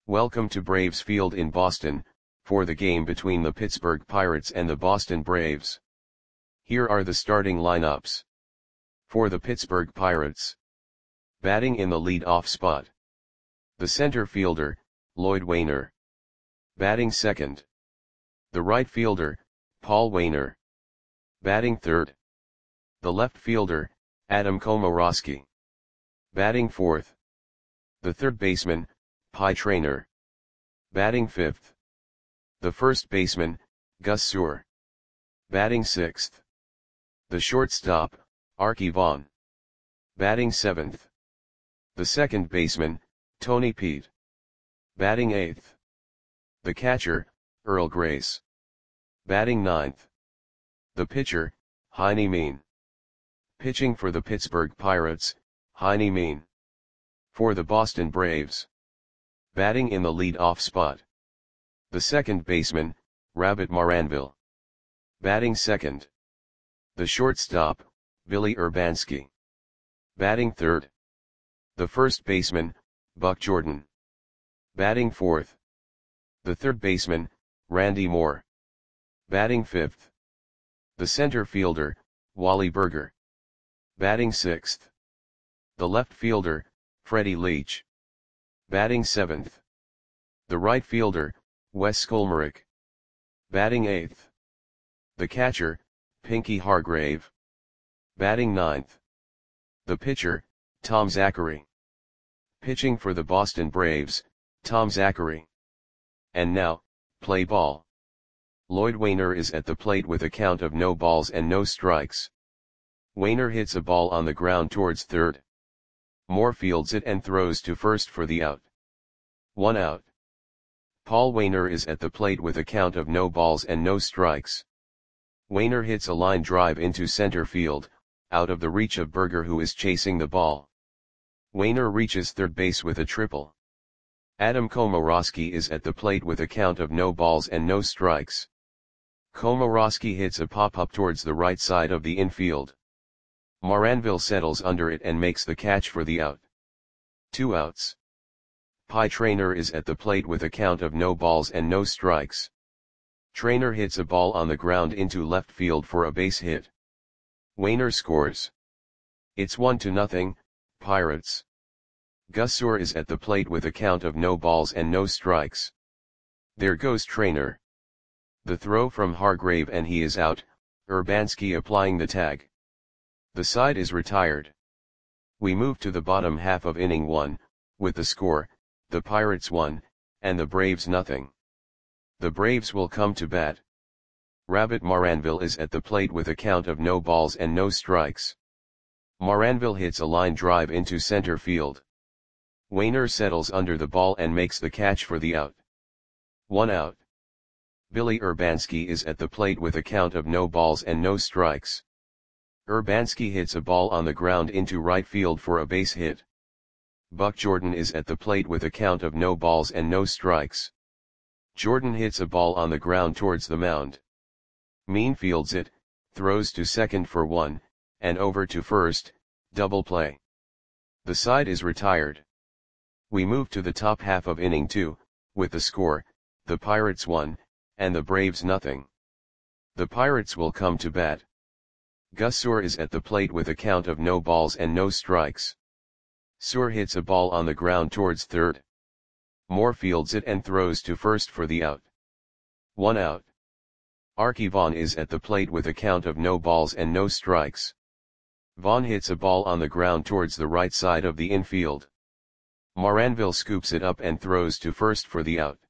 Welcome to Braves Field in Boston, for the game between the Pittsburgh Pirates and the Boston Braves. Here are the starting lineups. For the Pittsburgh Pirates. Batting in the lead-off spot. The center fielder, Lloyd Waner. Batting second. The right fielder, Paul Waner. Batting third. The left fielder, Adam Komoroski. Batting fourth. The third baseman, Pie Traynor. Batting fifth. The first baseman, Gus Suhr. Batting sixth. The shortstop, Arky Vaughan. Batting seventh. The second baseman, Tony Peet. Batting eighth. The catcher, Earl Grace. Batting ninth. The pitcher, Heine Mean. Pitching for the Pittsburgh Pirates, Heine Mean. For the Boston Braves. Batting in the lead-off spot. The second baseman, Rabbit Maranville. Batting second. The shortstop, Billy Urbanski. Batting third. The first baseman, Buck Jordan. Batting fourth. The third baseman, Randy Moore. Batting fifth. The center fielder, Wally Burger. Batting sixth. The left fielder, Freddie Leach. Batting seventh. The right fielder, Wes Skolmerick. Batting eighth. The catcher, Pinky Hargrave. Batting ninth. The pitcher, Tom Zachary. Pitching for the Boston Braves, Tom Zachary. And now, play ball. Lloyd Waner is at the plate with a count of no balls and no strikes. Waner hits a ball on the ground towards third. Moore fields it and throws to first for the out. 1 out. Paul Waner is at the plate with a count of no balls and no strikes. Waner hits a line drive into center field, out of the reach of Burger, who is chasing the ball. Waner reaches third base with a triple. Adam Komoroski is at the plate with a count of no balls and no strikes. Komoroski hits a pop-up towards the right side of the infield. Maranville settles under it and makes the catch for the out. 2 outs. Pie Traynor is at the plate with a count of no balls and no strikes. Traynor hits a ball on the ground into left field for a base hit. Waner scores. It's 1-0, Pirates. Gus Suhr is at the plate with a count of no balls and no strikes. There goes Traynor. The throw from Hargrave and he is out, Urbanski applying the tag. The side is retired. We move to the bottom half of inning 1, with the score, the Pirates 1, and the Braves nothing. The Braves will come to bat. Rabbit Maranville is at the plate with a count of no balls and no strikes. Maranville hits a line drive into center field. Waner settles under the ball and makes the catch for the out. 1 out. Billy Urbanski is at the plate with a count of no balls and no strikes. Urbanski hits a ball on the ground into right field for a base hit. Buck Jordan is at the plate with a count of no balls and no strikes. Jordan hits a ball on the ground towards the mound. Mean fields it, throws to second for 1, and over to first, double play. The side is retired. We move to the top half of inning 2, with the score, the Pirates 1, and the Braves nothing. The Pirates will come to bat. Gus Suhr is at the plate with a count of no balls and no strikes. Suhr hits a ball on the ground towards third. Moore fields it and throws to first for the out. 1 out. Arky Vaughan is at the plate with a count of no balls and no strikes. Vaughan hits a ball on the ground towards the right side of the infield. Maranville scoops it up and throws to first for the out.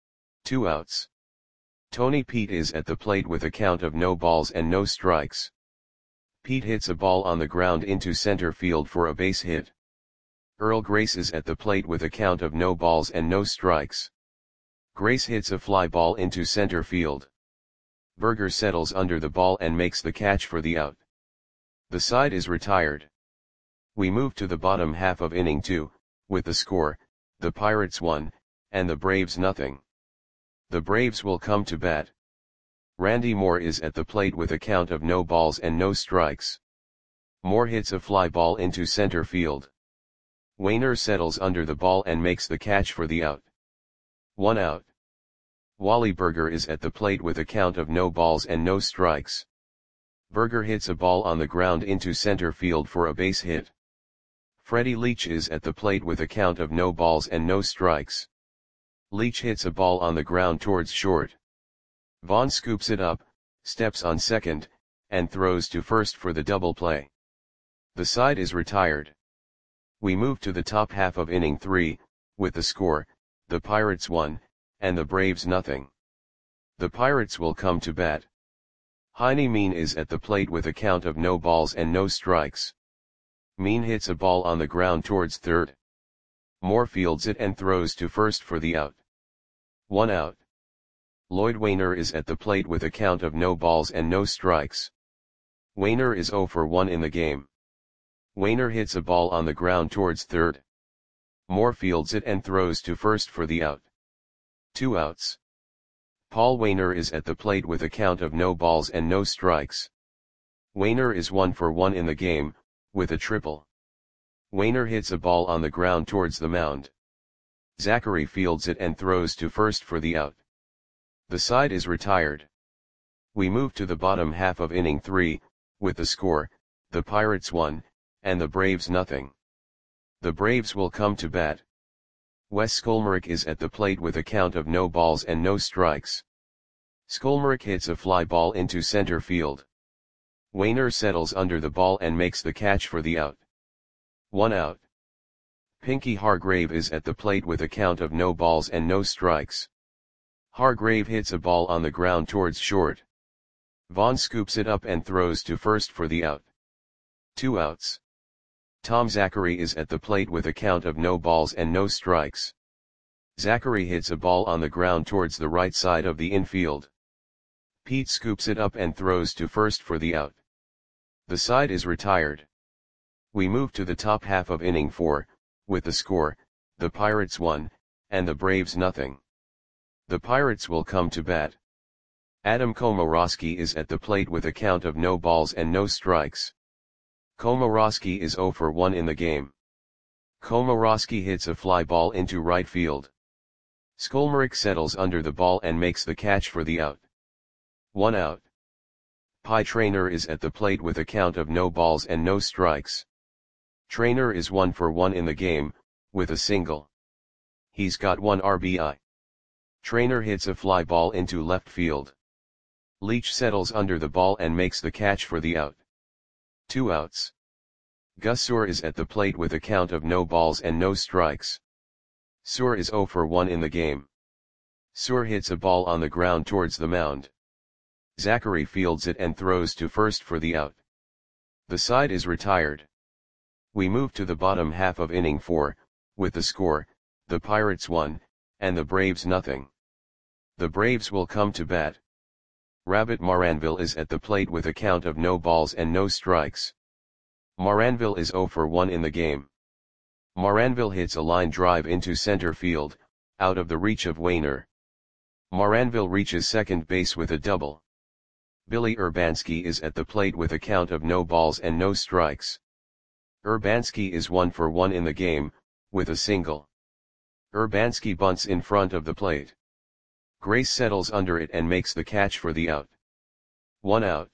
2 outs. Tony Peet is at the plate with a count of no balls and no strikes. Peet hits a ball on the ground into center field for a base hit. Earl Grace is at the plate with a count of no balls and no strikes. Grace hits a fly ball into center field. Burger settles under the ball and makes the catch for the out. The side is retired. We move to the bottom half of inning 2, with the score, the Pirates 1, and the Braves nothing. The Braves will come to bat. Randy Moore is at the plate with a count of no balls and no strikes. Moore hits a fly ball into center field. Waner settles under the ball and makes the catch for the out. 1 out. Wally Berger is at the plate with a count of no balls and no strikes. Berger hits a ball on the ground into center field for a base hit. Freddie Leach is at the plate with a count of no balls and no strikes. Leach hits a ball on the ground towards short. Vaughn scoops it up, steps on second, and throws to first for the double play. The side is retired. We move to the top half of inning 3, with the score, the Pirates 1, and the Braves nothing. The Pirates will come to bat. Heine Mean is at the plate with a count of no balls and no strikes. Mean hits a ball on the ground towards third. Moore fields it and throws to first for the out. 1 out. Lloyd Wainer is at the plate with a count of no balls and no strikes. Wainer is 0 for 1 in the game. Wainer hits a ball on the ground towards third. Moore fields it and throws to first for the out. 2 outs. Paul Wainer is at the plate with a count of no balls and no strikes. Wainer is 1 for 1 in the game, with a triple. Wainer hits a ball on the ground towards the mound. Zachary fields it and throws to first for the out. The side is retired. We move to the bottom half of inning 3, with the score, the Pirates 1, and the Braves nothing. The Braves will come to bat. Wes Skolmarek is at the plate with a count of no balls and no strikes. Skolmarek hits a fly ball into center field. Wainer settles under the ball and makes the catch for the out. 1 out. Pinky Hargrave is at the plate with a count of no balls and no strikes. Hargrave hits a ball on the ground towards short. Vaughn scoops it up and throws to first for the out. 2 outs. Tom Zachary is at the plate with a count of no balls and no strikes. Zachary hits a ball on the ground towards the right side of the infield. Pete scoops it up and throws to first for the out. The side is retired. We move to the top half of inning 4, with the score, the Pirates 1, and the Braves nothing. The Pirates will come to bat. Adam Komorowski is at the plate with a count of no balls and no strikes. Komorowski is 0 for 1 in the game. Komorowski hits a fly ball into right field. Skolmarek settles under the ball and makes the catch for the out. 1 out. Pie Traynor is at the plate with a count of no balls and no strikes. Traynor is 1 for 1 in the game, with a single. He's got 1 RBI. Traynor hits a fly ball into left field. Leach settles under the ball and makes the catch for the out. 2 outs. Gus Suhr is at the plate with a count of no balls and no strikes. Suhr is 0 for 1 in the game. Suhr hits a ball on the ground towards the mound. Zachary fields it and throws to first for the out. The side is retired. We move to the bottom half of inning 4, with the score, the Pirates 1, and the Braves nothing. The Braves will come to bat. Rabbit Maranville is at the plate with a count of no balls and no strikes. Maranville is 0 for 1 in the game. Maranville hits a line drive into center field, out of the reach of Wainer. Maranville reaches second base with a double. Billy Urbanski is at the plate with a count of no balls and no strikes. Urbanski is 1 for 1 in the game, with a single. Urbanski bunts in front of the plate. Grace settles under it and makes the catch for the out. 1 out.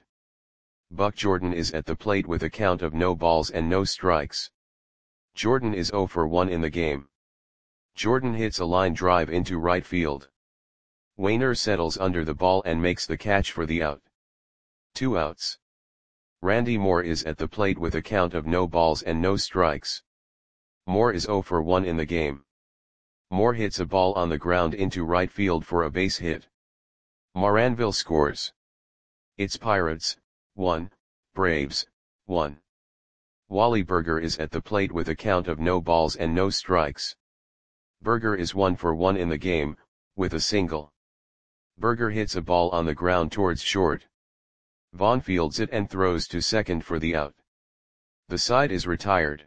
Buck Jordan is at the plate with a count of no balls and no strikes. Jordan is 0 for 1 in the game. Jordan hits a line drive into right field. Wainer settles under the ball and makes the catch for the out. 2 outs. Randy Moore is at the plate with a count of no balls and no strikes. Moore is 0 for 1 in the game. Moore hits a ball on the ground into right field for a base hit. Maranville scores. It's Pirates, 1, Braves, 1. Wally Berger is at the plate with a count of no balls and no strikes. Berger is 1 for 1 in the game, with a single. Berger hits a ball on the ground towards short. Vaughn fields it and throws to second for the out. The side is retired.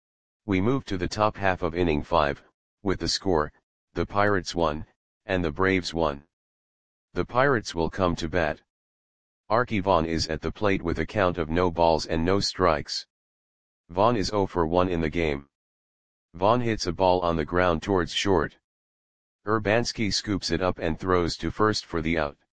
We move to the top half of inning 5, with the score, the Pirates 1, and the Braves 1. The Pirates will come to bat. Archie Vaughn is at the plate with a count of no balls and no strikes. Vaughn is 0 for 1 in the game. Vaughn hits a ball on the ground towards short. Urbanski scoops it up and throws to first for the out.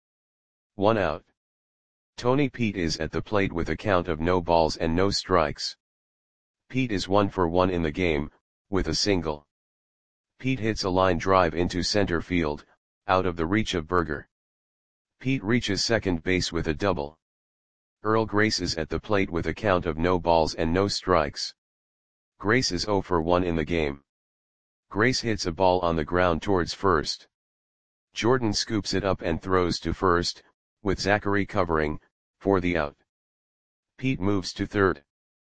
1 out. Tony Pete is at the plate with a count of no balls and no strikes. Pete is 1 for 1 in the game, with a single. Pete hits a line drive into center field, out of the reach of Berger. Pete reaches second base with a double. Earl Grace is at the plate with a count of no balls and no strikes. Grace is 0 for 1 in the game. Grace hits a ball on the ground towards first. Jordan scoops it up and throws to first, with Zachary covering, for the out. Pete moves to third.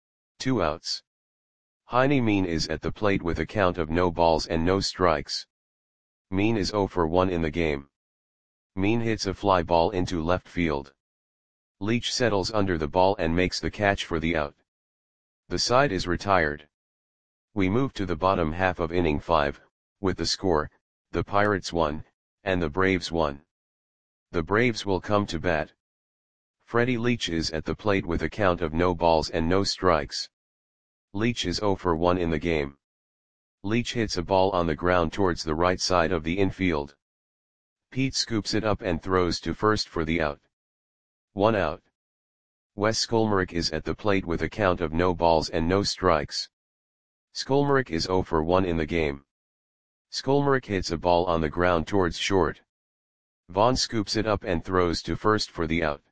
2 outs. Heine Mean is at the plate with a count of no balls and no strikes. Mean is 0 for 1 in the game. Mean hits a fly ball into left field. Leach settles under the ball and makes the catch for the out. The side is retired. We move to the bottom half of inning 5, with the score, the Pirates 1, and the Braves 1. The Braves will come to bat. Freddie Leach is at the plate with a count of no balls and no strikes. Leach is 0 for 1 in the game. Leach hits a ball on the ground towards the right side of the infield. Pete scoops it up and throws to first for the out. 1 out. Wes Skolmerick is at the plate with a count of no balls and no strikes. Skolmerick is 0 for 1 in the game. Skolmerick hits a ball on the ground towards short. Vaughn scoops it up and throws to first for the out.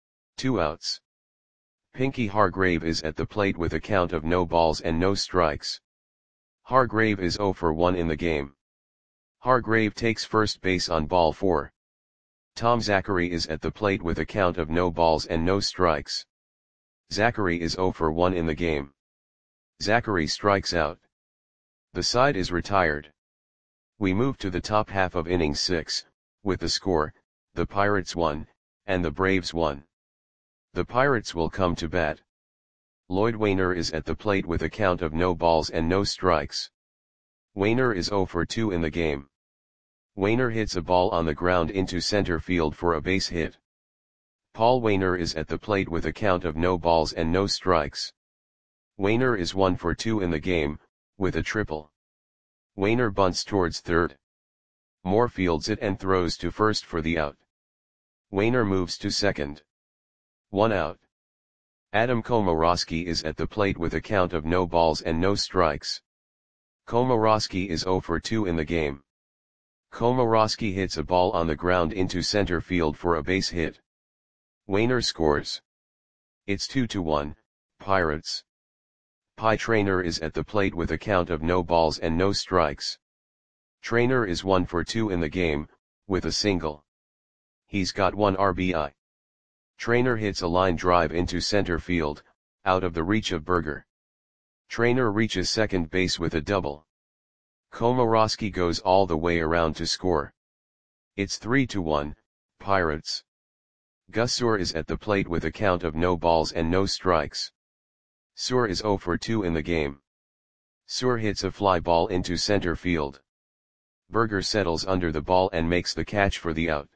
2 outs. Pinky Hargrave is at the plate with a count of no balls and no strikes. Hargrave is 0 for 1 in the game. Hargrave takes first base on ball 4. Tom Zachary is at the plate with a count of no balls and no strikes. Zachary is 0 for 1 in the game. Zachary strikes out. The side is retired. We move to the top half of inning 6, with the score, the Pirates 1, and the Braves 1. The Pirates will come to bat. Lloyd Wainer is at the plate with a count of no balls and no strikes. Wainer is 0 for 2 in the game. Wainer hits a ball on the ground into center field for a base hit. Paul Wainer is at the plate with a count of no balls and no strikes. Wainer is 1 for 2 in the game, with a triple. Wainer bunts towards third. Moore fields it and throws to first for the out. Wainer moves to second. 1 out. Adam Komoroski is at the plate with a count of no balls and no strikes. Komoroski is 0 for 2 in the game. Komoroski hits a ball on the ground into center field for a base hit. Wainer scores. It's 2-1, Pirates. Pie Traynor is at the plate with a count of no balls and no strikes. Traynor is 1 for 2 in the game, with a single. He's got 1 RBI. Traynor hits a line drive into center field, out of the reach of Berger. Traynor reaches second base with a double. Komoroski goes all the way around to score. It's 3-1, Pirates. Gus Suhr is at the plate with a count of no balls and no strikes. Suhr is 0 for 2 in the game. Suhr hits a fly ball into center field. Berger settles under the ball and makes the catch for the out.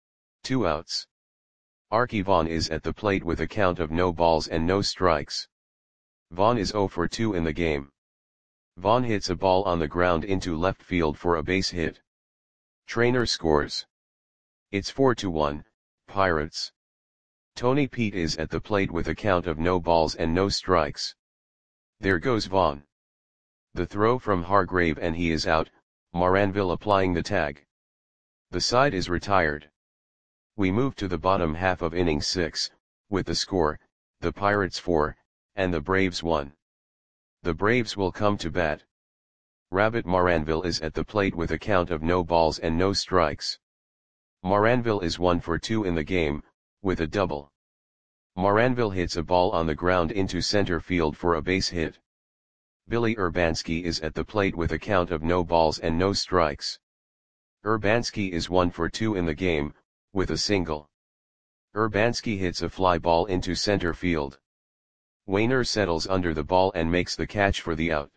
2 outs. Arky Vaughan is at the plate with a count of no balls and no strikes. Vaughan is 0 for 2 in the game. Vaughan hits a ball on the ground into left field for a base hit. Traynor scores. It's 4-1, Pirates. Tony Pete is at the plate with a count of no balls and no strikes. There goes Vaughan. The throw from Hargrave and he is out, Moranville applying the tag. The side is retired. We move to the bottom half of inning 6, with the score, the Pirates 4, and the Braves 1. The Braves will come to bat. Rabbit Moranville is at the plate with a count of no balls and no strikes. Moranville is 1 for 2 in the game, with a double. Moranville hits a ball on the ground into center field for a base hit. Billy Urbanski is at the plate with a count of no balls and no strikes. Urbanski is 1 for 2 in the game, with a single. Urbanski hits a fly ball into center field. Wainer settles under the ball and makes the catch for the out.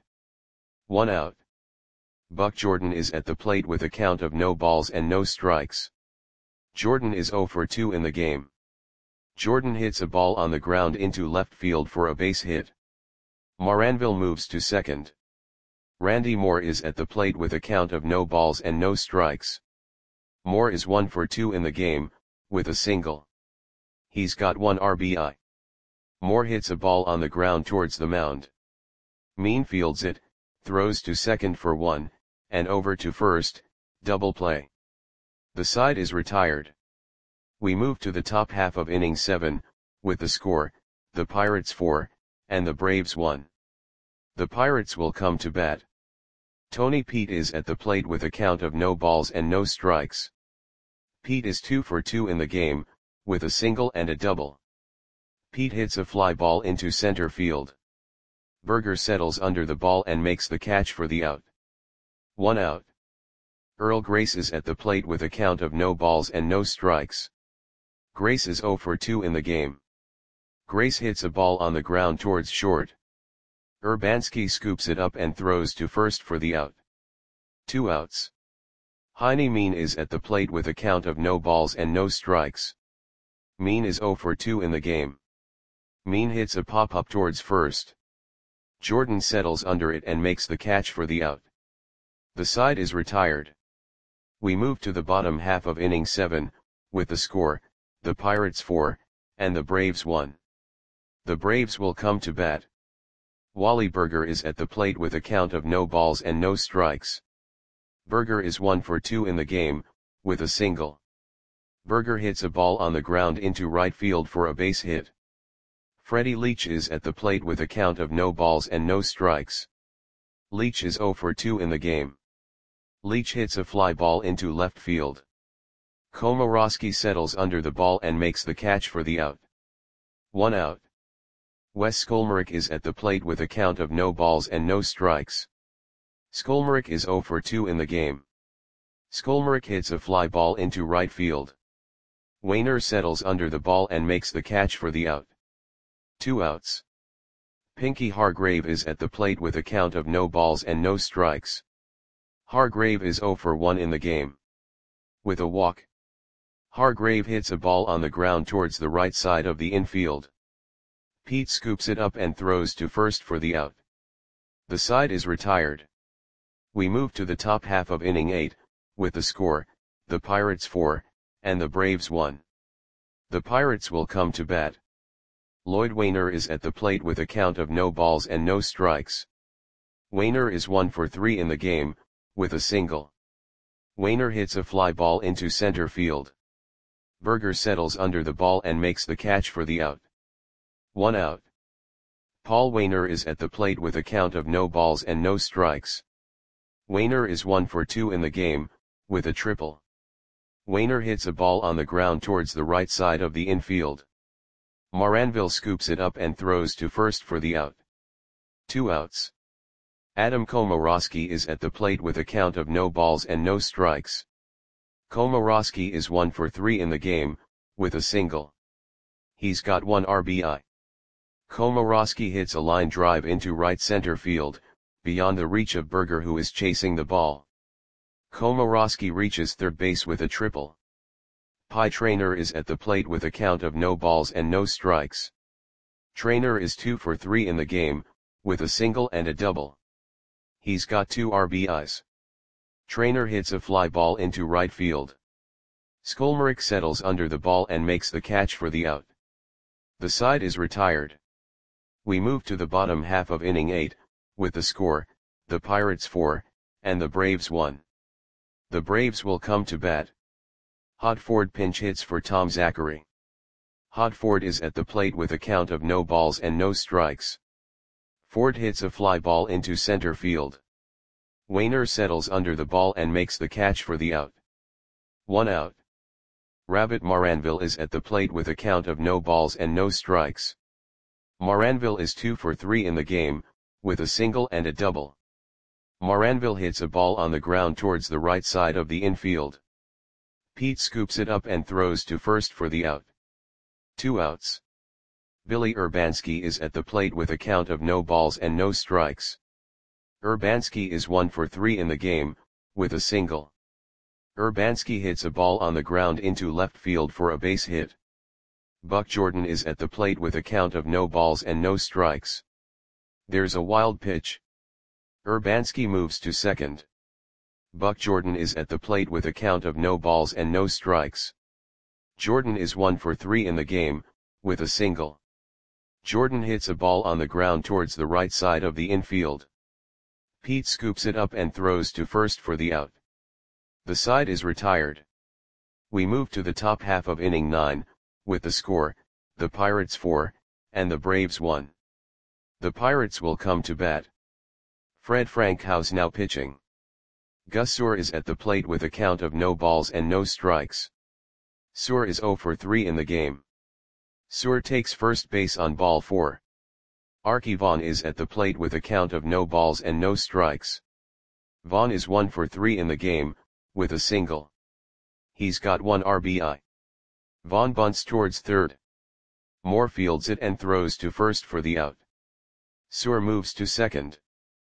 1 out. Buck Jordan is at the plate with a count of no balls and no strikes. Jordan is 0 for 2 in the game. Jordan hits a ball on the ground into left field for a base hit. Moranville moves to second. Randy Moore is at the plate with a count of no balls and no strikes. Moore is 1 for 2 in the game, with a single. He's got 1 RBI. Moore hits a ball on the ground towards the mound. Mean fields it, throws to second for 1, and over to first, double play. The side is retired. We move to the top half of inning 7, with the score, the Pirates 4, and the Braves 1. The Pirates will come to bat. Tony Pete is at the plate with a count of no balls and no strikes. Pete is 2 for 2 in the game, with a single and a double. Pete hits a fly ball into center field. Berger settles under the ball and makes the catch for the out. 1 out. Earl Grace is at the plate with a count of no balls and no strikes. Grace is 0 for 2 in the game. Grace hits a ball on the ground towards short. Urbanski scoops it up and throws to first for the out. 2 outs. Heine Mean is at the plate with a count of no balls and no strikes. Mean is 0 for 2 in the game. Mean hits a pop-up towards first. Jordan settles under it and makes the catch for the out. The side is retired. We move to the bottom half of inning 7, with the score, the Pirates 4, and the Braves 1. The Braves will come to bat. Wally Berger is at the plate with a count of no balls and no strikes. Berger is 1 for 2 in the game, with a single. Berger hits a ball on the ground into right field for a base hit. Freddie Leach is at the plate with a count of no balls and no strikes. Leach is 0 for 2 in the game. Leach hits a fly ball into left field. Komorowski settles under the ball and makes the catch for the out. 1 out. Wes Skolmerick is at the plate with a count of no balls and no strikes. Skolmerick is 0 for 2 in the game. Skolmerick hits a fly ball into right field. Wainer settles under the ball and makes the catch for the out. 2 outs. Pinky Hargrave is at the plate with a count of no balls and no strikes. Hargrave is 0 for 1 in the game. With a walk. Hargrave hits a ball on the ground towards the right side of the infield. Pete scoops it up and throws to first for the out. The side is retired. We move to the top half of inning 8, with the score, the Pirates 4, and the Braves 1. The Pirates will come to bat. Lloyd Wainer is at the plate with a count of no balls and no strikes. Wainer is 1 for 3 in the game, with a single. Wainer hits a fly ball into center field. Berger settles under the ball and makes the catch for the out. 1 out. Paul Wainer is at the plate with a count of no balls and no strikes. Wainer is 1 for 2 in the game, with a triple. Wainer hits a ball on the ground towards the right side of the infield. Moranville scoops it up and throws to first for the out. 2 outs. Adam Komorowski is at the plate with a count of no balls and no strikes. Komorowski is 1 for 3 in the game, with a single. He's got 1 RBI. Komorowski hits a line drive into right center field, beyond the reach of Berger, who is chasing the ball. Komorowski reaches third base with a triple. Pie Traynor is at the plate with a count of no balls and no strikes. Traynor is 2 for 3 in the game, with a single and a double. He's got 2 RBIs. Traynor hits a fly ball into right field. Skolmerick settles under the ball and makes the catch for the out. The side is retired. We move to the bottom half of inning 8, with the score, the Pirates 4, and the Braves 1. The Braves will come to bat. Hodford pinch hits for Tom Zachary. Hodford is at the plate with a count of no balls and no strikes. Ford hits a fly ball into center field. Wainer settles under the ball and makes the catch for the out. 1 out. Rabbit Moranville is at the plate with a count of no balls and no strikes. Moranville is 2 for 3 in the game, with a single and a double. Moranville hits a ball on the ground towards the right side of the infield. Pete scoops it up and throws to first for the out. 2 outs. Billy Urbanski is at the plate with a count of no balls and no strikes. Urbanski is 1 for 3 in the game, with a single. Urbanski hits a ball on the ground into left field for a base hit. Buck Jordan is at the plate with a count of no balls and no strikes. There's a wild pitch. Urbanski moves to second. Buck Jordan is at the plate with a count of no balls and no strikes. Jordan is 1 for 3 in the game, with a single. Jordan hits a ball on the ground towards the right side of the infield. Pete scoops it up and throws to first for the out. The side is retired. We move to the top half of inning 9, with the score, the Pirates 4, and the Braves 1. The Pirates will come to bat. Fred Frankhouse now pitching. Gus Suhr is at the plate with a count of no balls and no strikes. Suhr is 0 for 3 in the game. Suhr takes first base on ball 4. Arky Vaughan is at the plate with a count of no balls and no strikes. Vaughan is 1 for 3 in the game, with a single. He's got 1 RBI. Vaughan bunts towards third. Moore fields it and throws to first for the out. Suhr moves to second.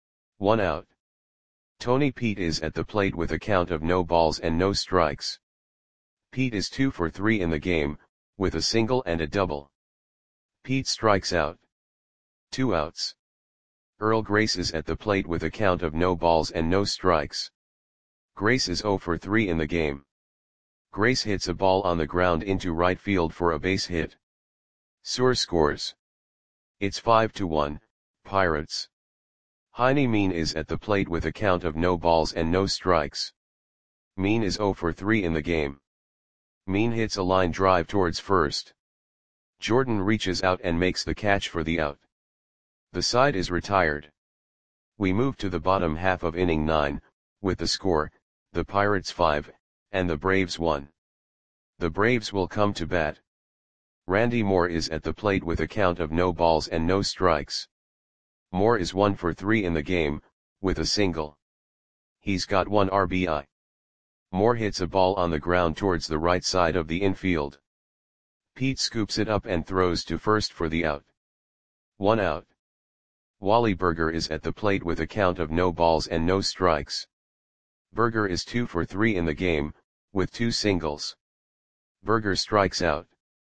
1 out. Tony Pete is at the plate with a count of no balls and no strikes. Pete is 2 for 3 in the game, with a single and a double. Pete strikes out. 2 outs. Earl Grace is at the plate with a count of no balls and no strikes. Grace is 0 for 3 in the game. Grace hits a ball on the ground into right field for a base hit. Suhr scores. It's 5-1, Pirates. Heine Mean is at the plate with a count of no balls and no strikes. Mean is 0 for 3 in the game. Mean hits a line drive towards first. Jordan reaches out and makes the catch for the out. The side is retired. We move to the bottom half of inning 9, with the score, the Pirates 5, and the Braves 1. The Braves will come to bat. Randy Moore is at the plate with a count of no balls and no strikes. Moore is 1 for 3 in the game, with a single. He's got 1 RBI. Moore hits a ball on the ground towards the right side of the infield. Pete scoops it up and throws to first for the out. 1 out. Wally Burger is at the plate with a count of no balls and no strikes. Burger is 2 for 3 in the game, with 2 singles. Burger strikes out.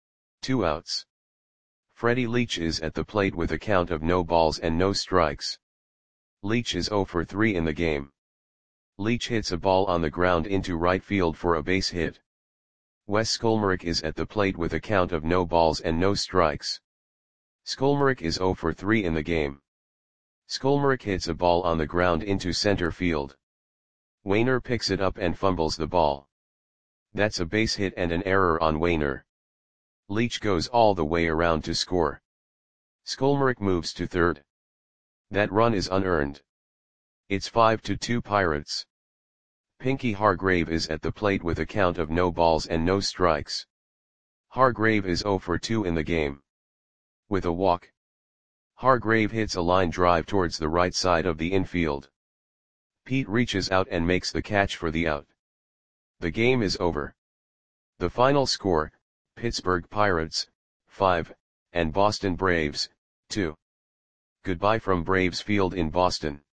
2 outs. Freddie Leach is at the plate with a count of no balls and no strikes. Leach is 0 for 3 in the game. Leach hits a ball on the ground into right field for a base hit. Wes Skolmerick is at the plate with a count of no balls and no strikes. Skolmerick is 0 for 3 in the game. Skolmerick hits a ball on the ground into center field. Wainer picks it up and fumbles the ball. That's a base hit and an error on Wainer. Leach goes all the way around to score. Skolmerick moves to third. That run is unearned. It's 5-2 Pirates. Pinky Hargrave is at the plate with a count of no balls and no strikes. Hargrave is 0 for 2 in the game. With a walk. Hargrave hits a line drive towards the right side of the infield. Pete reaches out and makes the catch for the out. The game is over. The final score, Pittsburgh Pirates, 5, and Boston Braves, 2. Goodbye from Braves Field in Boston.